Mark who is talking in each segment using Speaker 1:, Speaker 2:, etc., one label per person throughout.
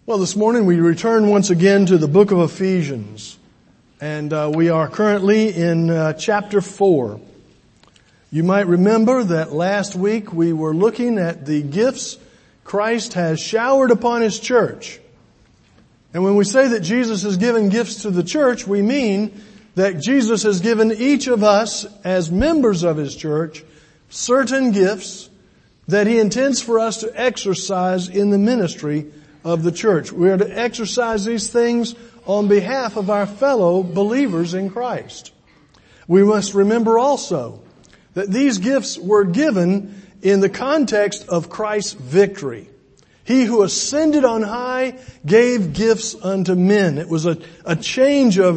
Speaker 1: Well, this morning we return once again to the book of Ephesians, and we are currently in chapter 4. You might remember that last week we were looking at the gifts Christ has showered upon His church. And when we say that Jesus has given gifts to the church, we mean that Jesus has given each of us as members of His church certain gifts that He intends for us to exercise in the ministry of the church. We are to exercise these things on behalf of our fellow believers in Christ. We must remember also that these gifts were given in the context of Christ's victory. He who ascended on high gave gifts unto men. It was a change of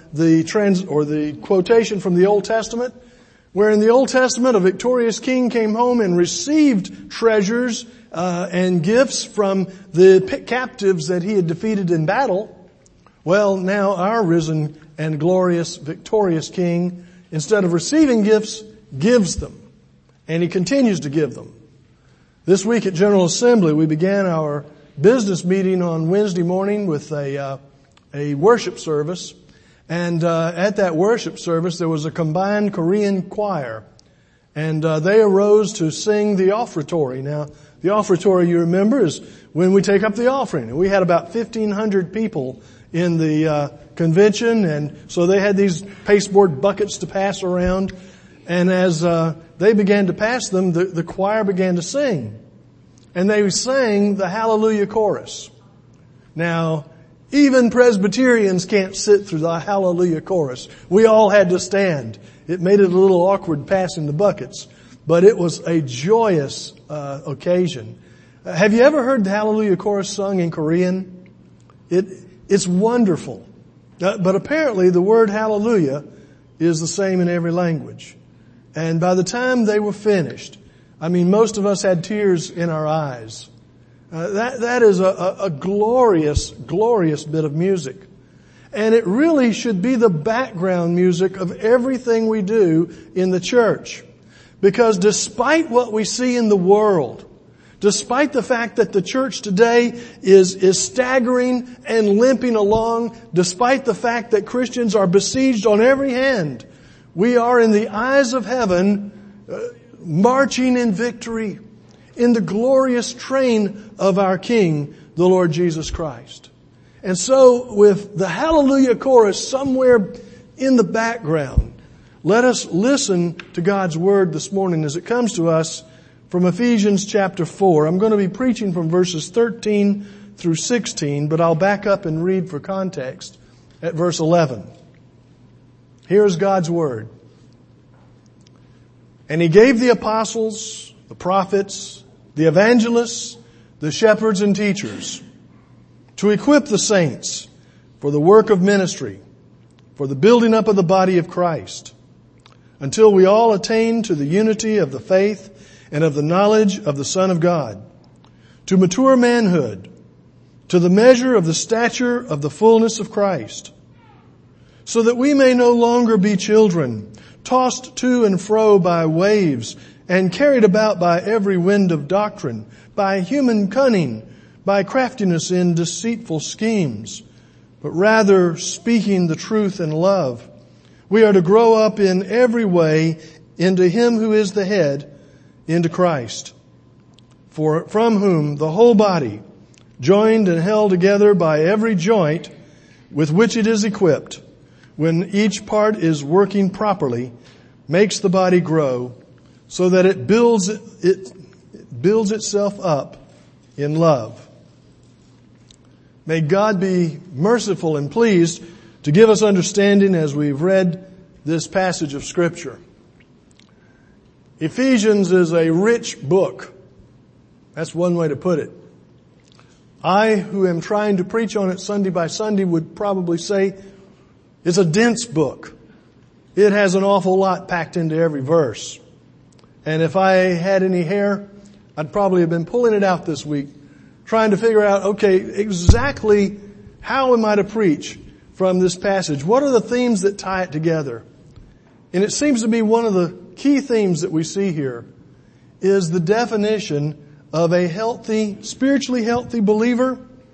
Speaker 1: the quotation from the Old Testament, where in the Old Testament a victorious king came home and received treasures and gifts from the captives that he had defeated in battle. Well, now our risen and glorious, victorious King, instead of receiving gifts, gives them. And He continues to give them. This week at General Assembly, we began our business meeting on Wednesday morning with a worship service. And at that worship service, there was a combined Korean choir. And they arose to sing the offertory. Now, the offertory, you remember, is when we take up the offering. And we had about 1,500 people in the convention, and so they had these pasteboard buckets to pass around. And as they began to pass them, the choir began to sing. And they sang the Hallelujah chorus. Now, even Presbyterians can't sit through the Hallelujah chorus. We all had to stand. It made it a little awkward passing the buckets, but it was a joyous occasion. Have you ever heard the Hallelujah chorus sung in Korean? It's wonderful. But apparently the word hallelujah is the same in every language. And by the time they were finished, I mean, most of us had tears in our eyes. That is a glorious, glorious bit of music. And it really should be the background music of everything we do in the church. Because despite what we see in the world, despite the fact that the church today is staggering and limping along, despite the fact that Christians are besieged on every hand, we are in the eyes of heaven marching in victory in the glorious train of our King, the Lord Jesus Christ. And so with the Hallelujah chorus somewhere in the background, let us listen to God's Word this morning as it comes to us from Ephesians chapter 4. I'm going to be preaching from verses 13 through 16, but I'll back up and read for context at verse 11. Here's God's Word. And He gave the apostles, the prophets, the evangelists, the shepherds and teachers to equip the saints for the work of ministry, for the building up of the body of Christ, until we all attain to the unity of the faith and of the knowledge of the Son of God, to mature manhood, to the measure of the stature of the fullness of Christ, so that we may no longer be children, tossed to and fro by waves and carried about by every wind of doctrine, by human cunning, by craftiness in deceitful schemes, but rather speaking the truth in love. We are to grow up in every way into Him who is the head, into Christ, from whom the whole body, joined and held together by every joint with which it is equipped, when each part is working properly, makes the body grow so that it builds itself up in love. May God be merciful and pleased to give us understanding as we've read this passage of Scripture. Ephesians is a rich book. That's one way to put it. I, who am trying to preach on it Sunday by Sunday, would probably say it's a dense book. It has an awful lot packed into every verse. And if I had any hair, I'd probably have been pulling it out this week, trying to figure out, okay, exactly how am I to preach from this passage? What are the themes that tie it together? And it seems to be one of the key themes that we see here is the definition of a healthy, spiritually healthy believer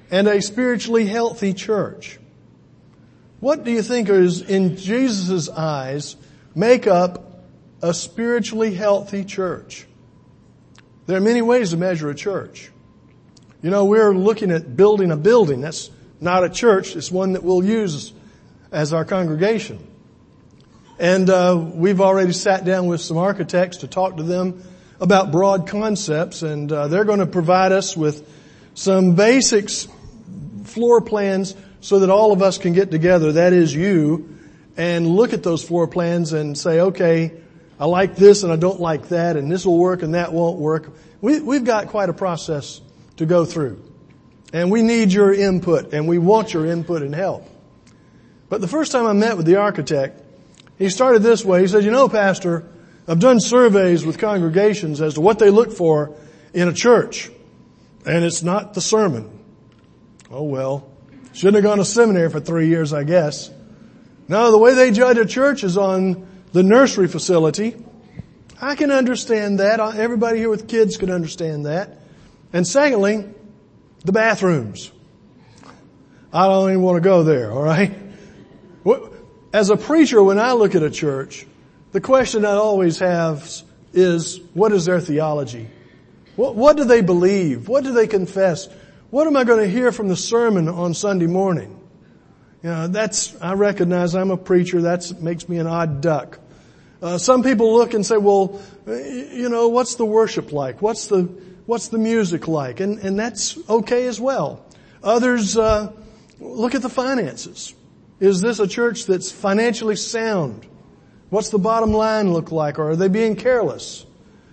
Speaker 1: and a spiritually healthy church. What do you think is, in Jesus' eyes, make up a spiritually healthy church? There are many ways to measure a church. You know, we're looking at building a building. That's not a church. It's one that we'll use as our congregation. And we've already sat down with some architects to talk to them about broad concepts, and they're going to provide us with some basics, floor plans, so that all of us can get together, that is you, and look at those floor plans and say, okay, I like this and I don't like that, and this will work and that won't work. We've got quite a process to go through. And we need your input, and we want your input and help. But the first time I met with the architect, he started this way. He said, you know, Pastor, I've done surveys with congregations as to what they look for in a church, and it's not the sermon. Oh well, shouldn't have gone to seminary for 3 years, I guess. No, the way they judge a church is on the nursery facility. I can understand that. Everybody here with kids can understand that. And secondly, the bathrooms. I don't even want to go there, all right? As a preacher, when I look at a church, the question I always have is, what is their theology? What do they believe? What do they confess? What am I going to hear from the sermon on Sunday morning? You know, I recognize I'm a preacher. That makes me an odd duck. Some people look and say, well, you know, what's the worship like? What's the music like? And that's okay as well. Others, look at the finances. Is this a church that's financially sound? What's the bottom line look like? Or are they being careless?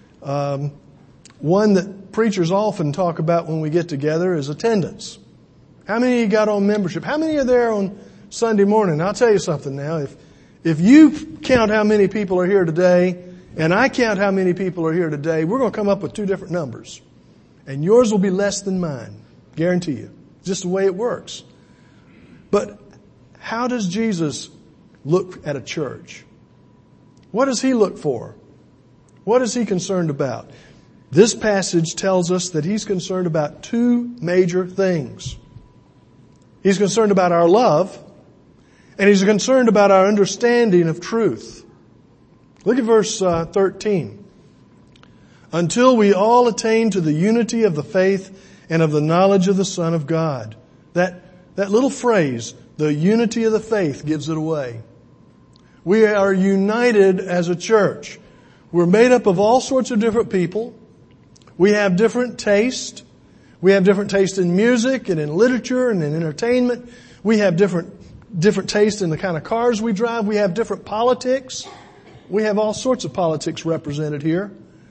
Speaker 1: One that preachers often talk about when we get together is attendance. How many of you got on membership? How many are there on Sunday morning? I'll tell you something now. If you count how many people are here today, and I count how many people are here today, we're going to come up with two different numbers. And yours will be less than mine. Guarantee you. Just the way it works. But how does Jesus look at a church? What does he look for? What is he concerned about? This passage tells us that he's concerned about two major things. He's concerned about our love, and he's concerned about our understanding of truth. Look at verse 13. Until we all attain to the unity of the faith and of the knowledge of the Son of God. That little phrase, the unity of the faith, gives it away. We are united as a church. We're made up of all sorts of different people. We have different taste. We have different taste in music and in literature and in entertainment. We have different taste in the kind of cars we drive. We have different politics. We have all sorts of politics represented here.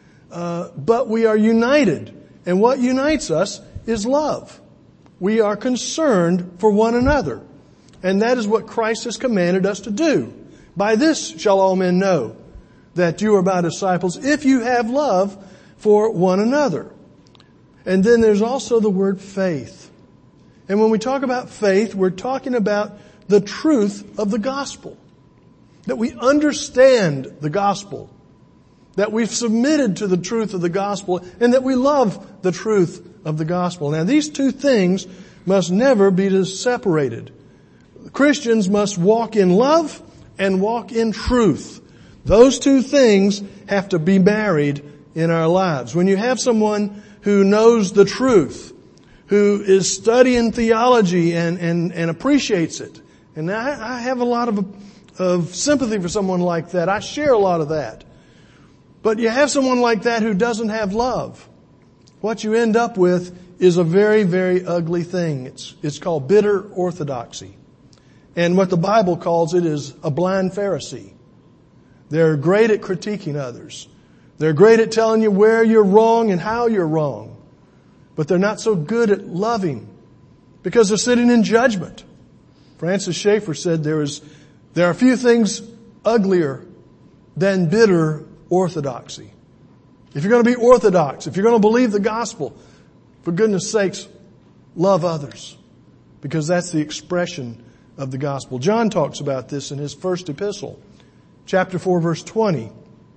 Speaker 1: But we are united. And what unites us is love. We are concerned for one another. And that is what Christ has commanded us to do. By this shall all men know that you are my disciples, if you have love for one another. And then there's also the word faith. And when we talk about faith, we're talking about the truth of the gospel. That we understand the gospel. That we've submitted to the truth of the gospel, and that we love the truth of the gospel. Now, these two things must never be separated. Christians must walk in love and walk in truth. Those two things have to be married in our lives. When you have someone who knows the truth, who is studying theology and appreciates it, and I have a lot of sympathy for someone like that. I share a lot of that. But you have someone like that who doesn't have love. What you end up with is a very, very ugly thing. It's called bitter orthodoxy. And what the Bible calls it is a blind Pharisee. They're great at critiquing others. They're great at telling you where you're wrong and how you're wrong. But they're not so good at loving because they're sitting in judgment. Francis Schaeffer said there are few things uglier than bitter orthodoxy. If you're going to be orthodox, if you're going to believe the gospel, for goodness sakes, love others. Because that's the expression of the gospel. John talks about this in his first epistle, chapter 4, verse 20.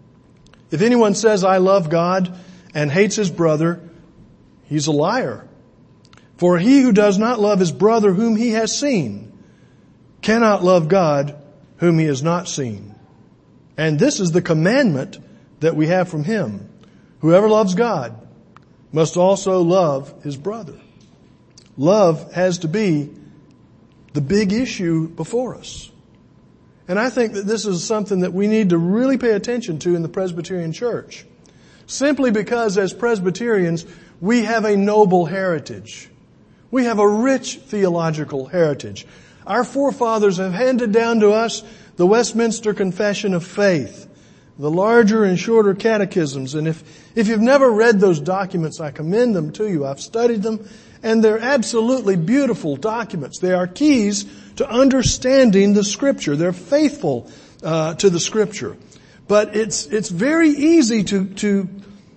Speaker 1: If anyone says, I love God, and hates his brother, he's a liar. For he who does not love his brother whom he has seen cannot love God whom he has not seen. And this is the commandment that we have from him. Whoever loves God must also love his brother. Love has to be the big issue before us. And I think that this is something that we need to really pay attention to in the Presbyterian Church. Simply because as Presbyterians, we have a noble heritage. We have a rich theological heritage. Our forefathers have handed down to us the Westminster Confession of Faith, the larger and shorter catechisms. And if you've never read those documents, I commend them to you. I've studied them, and they're absolutely beautiful documents. They are keys to understanding the Scripture. They're faithful to the Scripture. But it's very easy to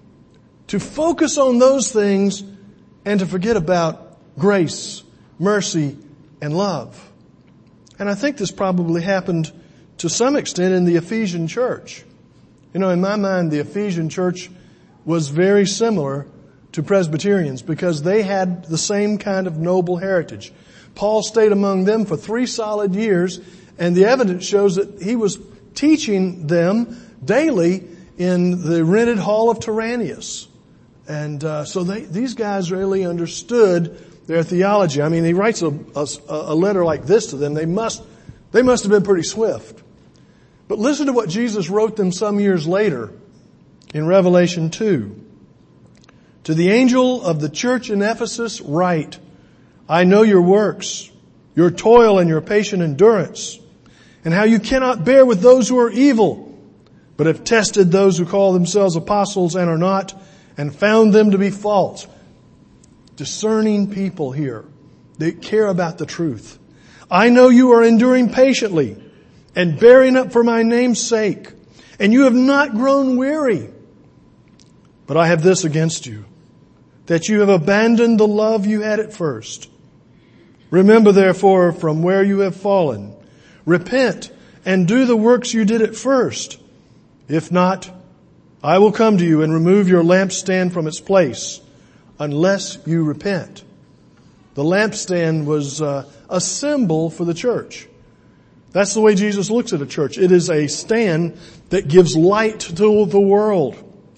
Speaker 1: focus on those things and to forget about grace, mercy, and love. And I think this probably happened to some extent in the Ephesian church. You know, in my mind, the Ephesian church was very similar to Presbyterians because they had the same kind of noble heritage. Paul stayed among them for 3 solid years, and the evidence shows that he was teaching them daily in the rented hall of Tyrannus. And so these guys really understood their theology. I mean, he writes a letter like this to them. They must have been pretty swift. But listen to what Jesus wrote them some years later in Revelation 2. To the angel of the church in Ephesus write, I know your works, your toil and your patient endurance, and how you cannot bear with those who are evil, but have tested those who call themselves apostles and are not, and found them to be false. Discerning people here. They care about the truth. I know you are enduring patiently and bearing up for my name's sake, and you have not grown weary. But I have this against you, that you have abandoned the love you had at first. Remember therefore from where you have fallen. Repent and do the works you did at first. If not, I will come to you and remove your lampstand from its place, unless you repent. The lampstand was a symbol for the church. That's the way Jesus looks at a church. It is a stand that gives light to the world.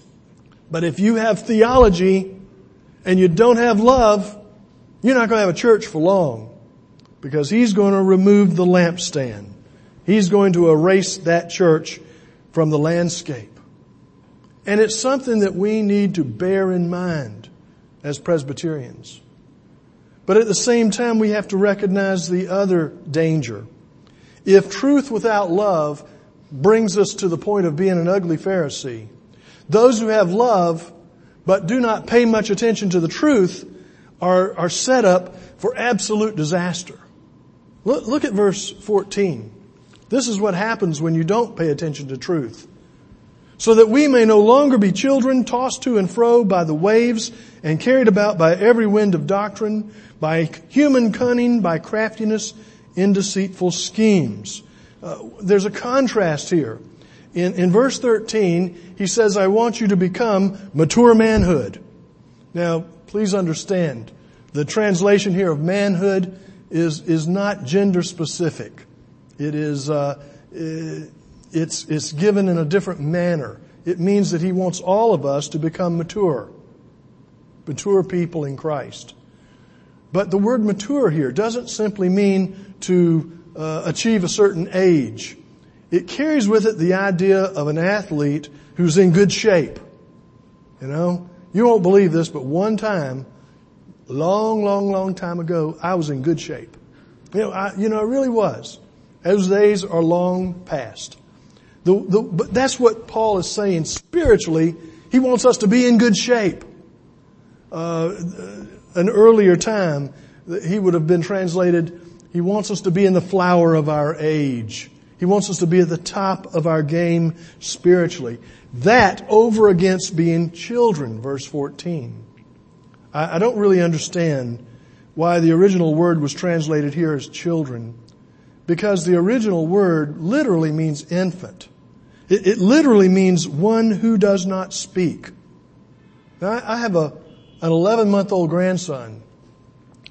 Speaker 1: But if you have theology and you don't have love, you're not going to have a church for long, because He's going to remove the lampstand. He's going to erase that church from the landscape. And it's something that we need to bear in mind as Presbyterians. But at the same time, we have to recognize the other danger. If truth without love brings us to the point of being an ugly Pharisee, those who have love but do not pay much attention to the truth are set up for absolute disaster. Look at verse 14. This is what happens when you don't pay attention to truth. So that we may no longer be children tossed to and fro by the waves and carried about by every wind of doctrine, by human cunning, by craftiness in deceitful schemes. There's a contrast here. In verse 13, he says, I want you to become mature manhood. Now, please understand, the translation here of manhood is not gender specific. It is, it's given in a different manner. It means that He wants all of us to become mature people in Christ. But the word mature here doesn't simply mean to achieve a certain age. It carries with it the idea of an athlete who's in good shape. You know, you won't believe this, but one time, long time ago, I was in good shape. I really was. Those days are long past. But that's what Paul is saying. Spiritually, he wants us to be in good shape. An earlier time, he would have been translated, he wants us to be in the flower of our age. He wants us to be at the top of our game spiritually. That over against being children, verse 14. I don't really understand why the original word was translated here as children, because the original word literally means infant. It literally means one who does not speak. Now, I have an 11-month-old grandson,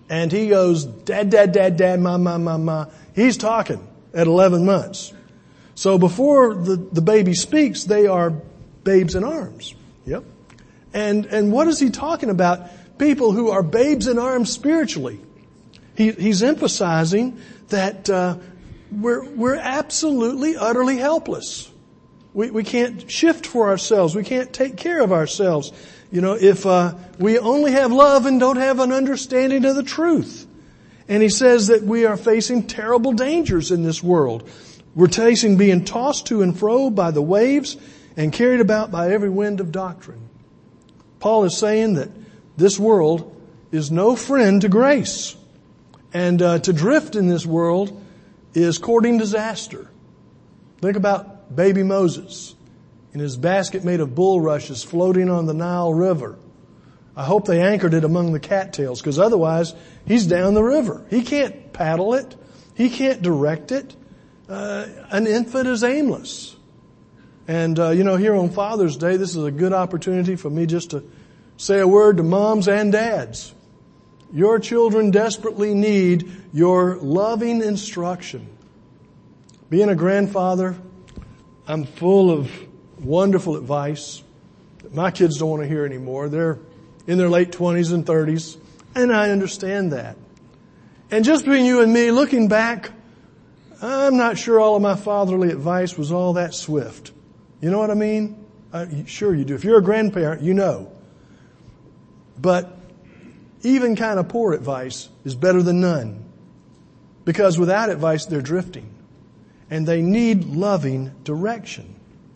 Speaker 1: And he goes, dad, dad, dad, dad, ma, ma, ma, ma. He's talking at 11 months. So before the baby speaks, they are babes in arms. Yep. And what is he talking about? People who are babes in arms spiritually. He's emphasizing that we're absolutely, utterly helpless. We can't shift for ourselves. We can't take care of ourselves. You know, if we only have love and don't have an understanding of the truth. And he says that we are facing terrible dangers in this world. We're facing being tossed to and fro by the waves and carried about by every wind of doctrine. Paul is saying that this world is no friend to grace. And to drift in this world is courting disaster. Think about baby Moses in his basket made of bulrushes floating on the Nile River. I hope they anchored it among the cattails, because otherwise he's down the river. He can't paddle it. He can't direct it. An infant is aimless. And, here on Father's Day, this is a good opportunity for me just to say a word to moms and dads. Your children desperately need your loving instruction. Being a grandfather, I'm full of wonderful advice that my kids don't want to hear anymore. They're in their late 20s and 30s, and I understand that. And just between you and me, looking back, I'm not sure all of my fatherly advice was all that swift. You know what I mean? Sure you do. If you're a grandparent, you know. But even kind of poor advice is better than none. Because without advice, they're drifting. And they need loving direction.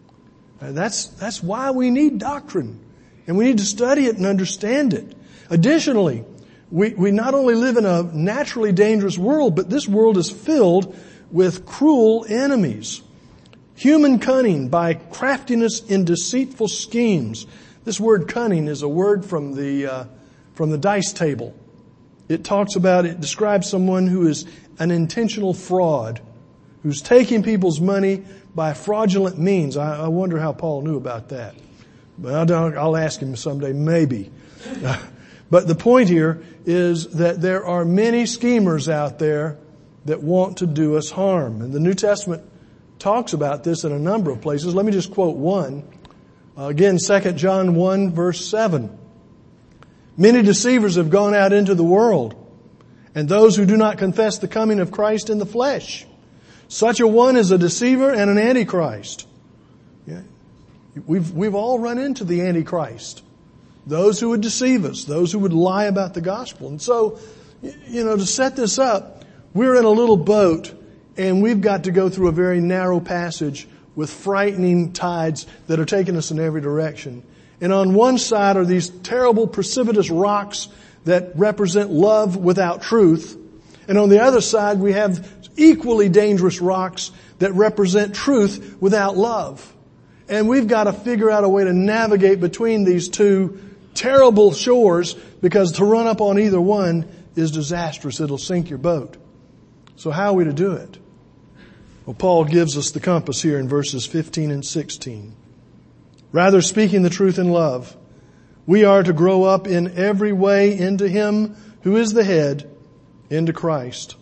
Speaker 1: That's why we need doctrine. And we need to study it and understand it. Additionally, we not only live in a naturally dangerous world, but this world is filled with cruel enemies. Human cunning by craftiness in deceitful schemes. This word cunning is a word from the dice table. It describes someone who is an intentional fraud, who's taking people's money by fraudulent means. I wonder how Paul knew about that. But I'll ask him someday, maybe. But the point here is that there are many schemers out there that want to do us harm. And the New Testament talks about this in a number of places. Let me just quote one. Again, 2 John 1 verse 7. Many deceivers have gone out into the world, and those who do not confess the coming of Christ in the flesh. Such a one is a deceiver and an antichrist. Yeah. We've all run into the antichrist. Those who would deceive us, those who would lie about the gospel. And so, to set this up, we're in a little boat, and we've got to go through a very narrow passage with frightening tides that are taking us in every direction. And on one side are these terrible precipitous rocks that represent love without truth. And on the other side we have equally dangerous rocks that represent truth without love. And we've got to figure out a way to navigate between these two terrible shores, because to run up on either one is disastrous. It'll sink your boat. So how are we to do it? Well, Paul gives us the compass here in verses 15 and 16. Rather, speaking the truth in love, we are to grow up in every way into Him who is the head, into Christ.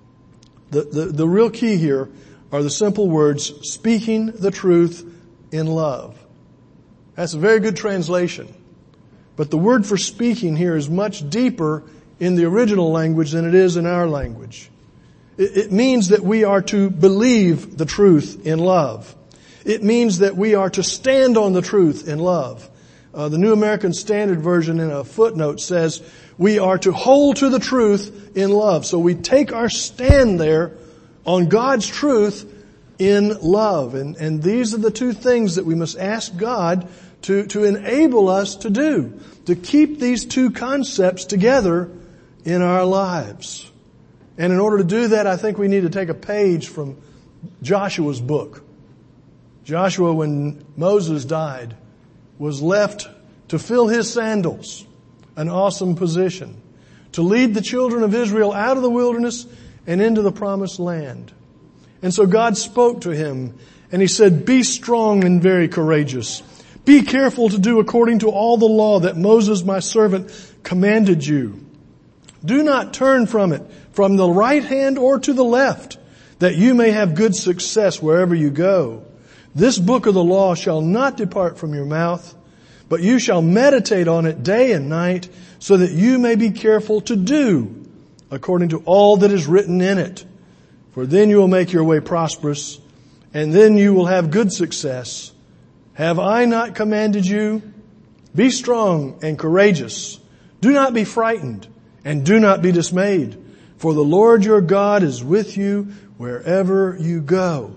Speaker 1: The real key here are the simple words, speaking the truth in love. That's a very good translation. But the word for speaking here is much deeper in the original language than it is in our language. It means that we are to believe the truth in love. It means that we are to stand on the truth in love. The New American Standard Version in a footnote says we are to hold to the truth in love. So we take our stand there on God's truth in love. And these are the two things that we must ask God to enable us to do, to keep these two concepts together in our lives. And in order to do that, I think we need to take a page from Joshua's book. Joshua, when Moses died, was left to fill his sandals, an awesome position, to lead the children of Israel out of the wilderness and into the promised land. And so God spoke to him, and He said, "Be strong and very courageous. Be careful to do according to all the law that Moses my servant commanded you. Do not turn from it, from the right hand or to the left, that you may have good success wherever you go. This book of the law shall not depart from your mouth, but you shall meditate on it day and night, so that you may be careful to do according to all that is written in it. For then you will make your way prosperous, and then you will have good success. Have I not commanded you? Be strong and courageous. Do not be frightened, and do not be dismayed. For the Lord your God is with you wherever you go.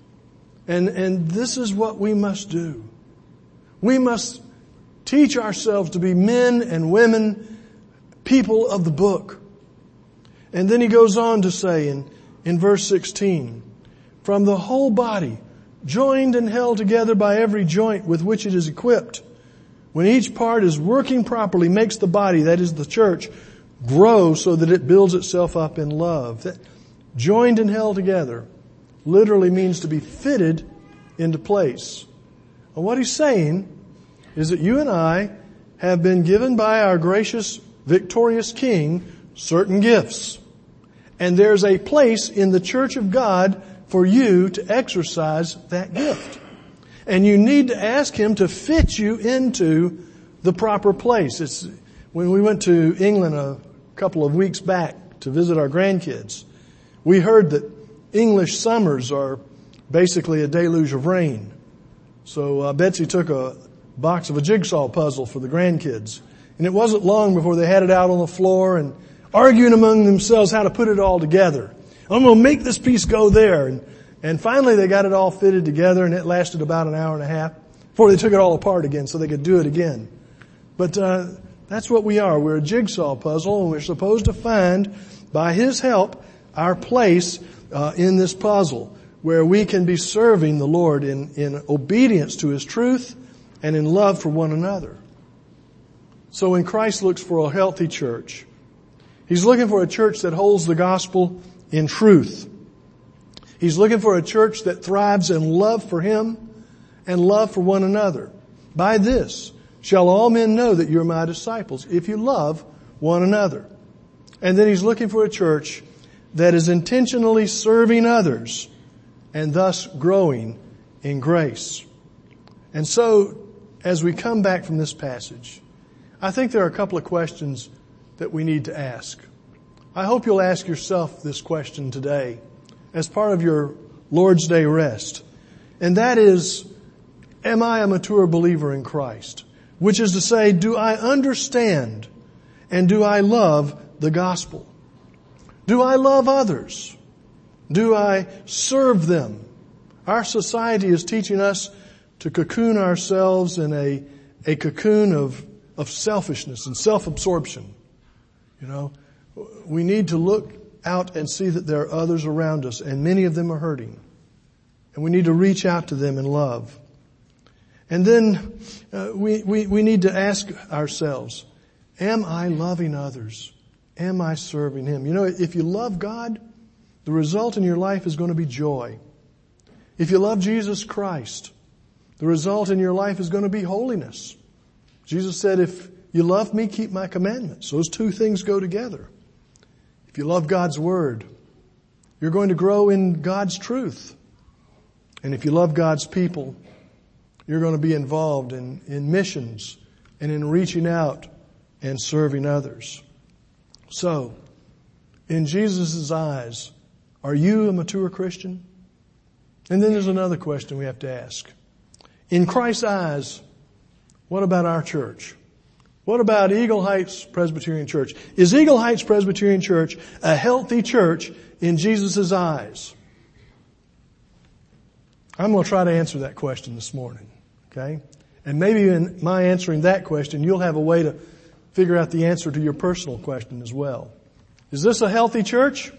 Speaker 1: And this is what we must do. We must teach ourselves to be men and women, people of the book. And then he goes on to say in verse 16, from the whole body, joined and held together by every joint with which it is equipped, when each part is working properly, makes the body, that is the church, grow so that it builds itself up in love. That joined and held together literally means to be fitted into place. And what he's saying is that you and I have been given by our gracious, victorious King certain gifts. And there's a place in the church of God for you to exercise that gift. And you need to ask Him to fit you into the proper place. When we went to England a couple of weeks back to visit our grandkids, we heard that English summers are basically a deluge of rain. So Betsy took a box of a jigsaw puzzle for the grandkids. And it wasn't long before they had it out on the floor and arguing among themselves how to put it all together. I'm going to make this piece go there. And finally they got it all fitted together, and it lasted about an hour and a half before they took it all apart again so they could do it again. But that's what we are. We're a jigsaw puzzle, and we're supposed to find, by His help, our place in this puzzle where we can be serving the Lord in obedience to His truth and in love for one another. So when Christ looks for a healthy church, He's looking for a church that holds the gospel in truth. He's looking for a church that thrives in love for Him and love for one another. By this shall all men know that you're my disciples, if you love one another. And then He's looking for a church that is intentionally serving others and thus growing in grace. And so, as we come back from this passage, I think there are a couple of questions that we need to ask. I hope you'll ask yourself this question today as part of your Lord's Day rest. And that is, am I a mature believer in Christ? Which is to say, do I understand and do I love the gospel? Do I love others? Do I serve them? Our society is teaching us to cocoon ourselves in a cocoon of selfishness and self-absorption. You know, we need to look out and see that there are others around us, and many of them are hurting. And we need to reach out to them in love. And then we need to ask ourselves, am I loving others? Am I serving Him? You know, if you love God, the result in your life is going to be joy. If you love Jesus Christ, the result in your life is going to be holiness. Jesus said, if you love me, keep my commandments. Those two things go together. If you love God's Word, you're going to grow in God's truth. And if you love God's people, you're going to be involved in missions and in reaching out and serving others. So, in Jesus' eyes, are you a mature Christian? And then there's another question we have to ask. In Christ's eyes, what about our church? What about Eagle Heights Presbyterian Church? Is Eagle Heights Presbyterian Church a healthy church in Jesus' eyes? I'm going to try to answer that question this morning. Okay? And maybe in my answering that question, you'll have a way to figure out the answer to your personal question as well. Is this a healthy church?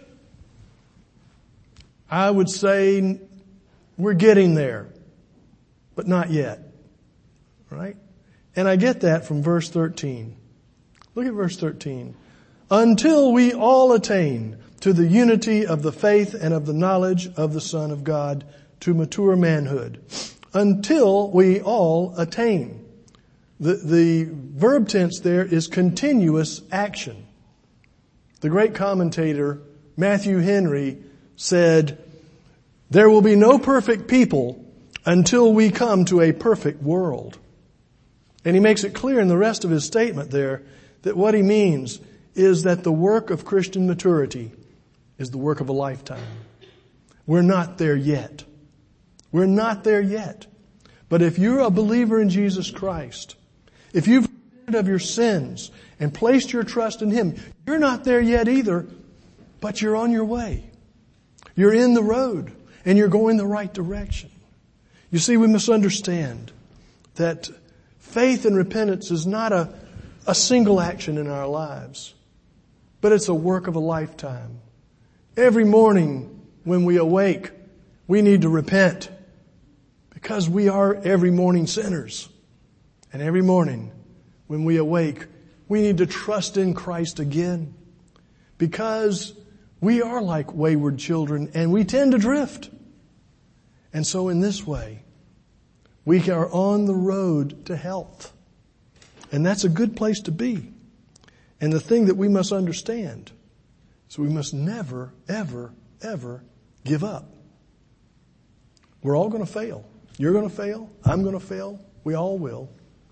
Speaker 1: I would say we're getting there, but not yet. Right? And I get that from verse 13. Look at verse 13. Until we all attain to the unity of the faith and of the knowledge of the Son of God, to mature manhood. Until we all attain. The verb tense there is continuous action. The great commentator Matthew Henry said, "There will be no perfect people until we come to a perfect world." And he makes it clear in the rest of his statement there that what he means is that the work of Christian maturity is the work of a lifetime. We're not there yet. We're not there yet. But if you're a believer in Jesus Christ, if you've repented of your sins and placed your trust in Him, you're not there yet either, but you're on your way. You're in the road and you're going the right direction. You see, we must understand that faith and repentance is not a single action in our lives, but it's a work of a lifetime. Every morning when we awake, we need to repent because we are every morning sinners. And every morning when we awake, we need to trust in Christ again because we are like wayward children and we tend to drift. And so in this way, we are on the road to health. And that's a good place to be. And the thing that we must understand is we must never, ever, ever give up. We're all going to fail. You're going to fail. I'm going to fail. We all will.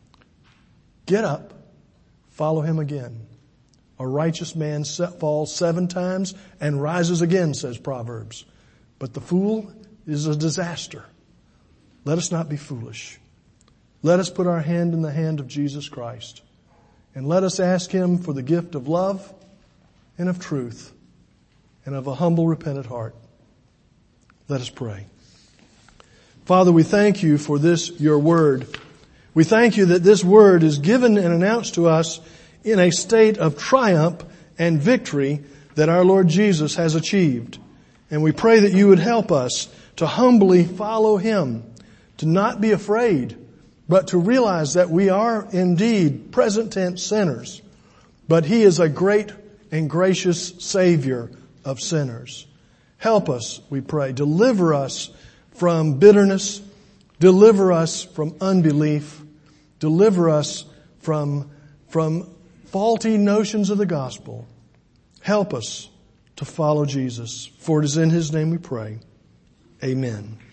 Speaker 1: Get up. Follow Him again. A righteous man falls 7 times and rises again, says Proverbs. But the fool is a disaster. Let us not be foolish. Let us put our hand in the hand of Jesus Christ. And let us ask Him for the gift of love and of truth and of a humble, repentant heart. Let us pray. Father, we thank You for this, Your word. We thank You that this word is given and announced to us in a state of triumph and victory that our Lord Jesus has achieved. And we pray that You would help us to humbly follow Him, to not be afraid, but to realize that we are indeed present tense sinners, but He is a great and gracious Savior of sinners. Help us, we pray. Deliver us from bitterness. Deliver us from unbelief. Deliver us from faulty notions of the gospel. Help us to follow Jesus. For it is in His name we pray. Amen.